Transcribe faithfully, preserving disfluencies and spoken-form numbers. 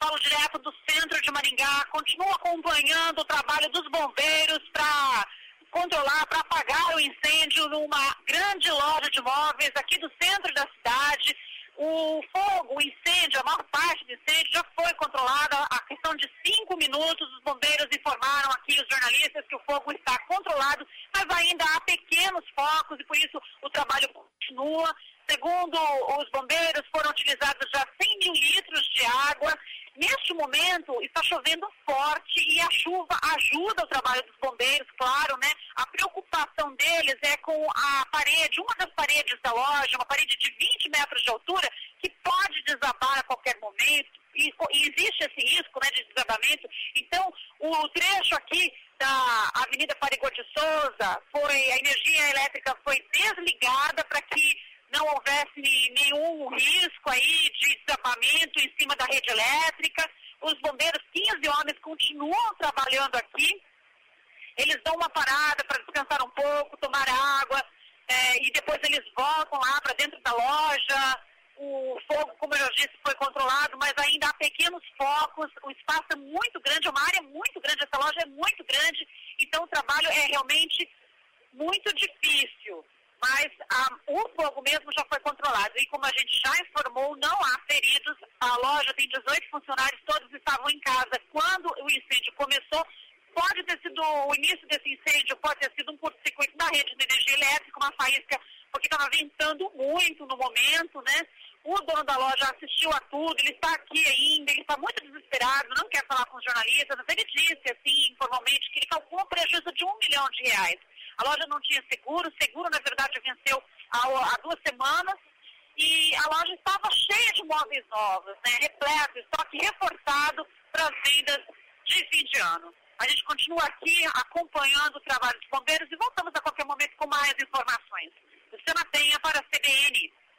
falo direto do centro de Maringá, continuo acompanhando o trabalho dos bombeiros para controlar, para apagar o incêndio numa grande loja de móveis aqui do centro da cidade. O fogo, o incêndio, a maior parte do incêndio já foi controlada. A questão de cinco minutos, os bombeiros informaram aqui, os jornalistas, que o fogo está controlado, mas ainda há pequenos focos e por isso o trabalho continua. Segundo os bombeiros, foram utilizados já cem mil litros de água. Neste momento, está chovendo forte e a chuva ajuda o trabalho dos bombeiros, claro, né? A preocupação deles é com a parede, uma das paredes da loja, uma parede de vinte metros de altura, que pode desabar a qualquer momento, e, e existe esse risco, né, de desabamento. Então, o trecho aqui da Avenida Parigô de Souza, foi, a energia elétrica foi desligada para que não houvesse nenhum risco aí de desabamento em cima da rede elétrica. Os bombeiros, quinze homens, continuam trabalhando aqui. Eles dão uma parada para descansar um pouco, tomar água, é, e depois eles voltam lá para dentro da loja. O fogo, como eu já disse, foi controlado, mas ainda há pequenos focos. O espaço é muito grande, é uma área muito grande, essa loja é muito grande, então o trabalho é realmente muito difícil. Mas a, o fogo mesmo já foi controlado. E como a gente já informou, não há feridos. A loja tem dezoito funcionários, todos estavam em casa quando o incêndio começou. Pode ter sido, o início desse incêndio pode ter sido um curto-circuito da rede de energia elétrica, uma faísca, porque estava ventando muito no momento, né? O dono da loja assistiu a tudo, ele está aqui ainda, ele está muito desesperado, não quer falar com os jornalistas, mas ele disse, assim, informalmente, que ele calculou um prejuízo de um milhão de reais. A loja não tinha seguro, o seguro, na verdade, venceu há, há duas semanas, e a loja estava cheia de móveis novos, né, repleto, estoque reforçado para as vendas de fim de ano. A gente continua aqui acompanhando o trabalho dos bombeiros e voltamos a qualquer momento com mais informações. Luciana Penha para a C B N.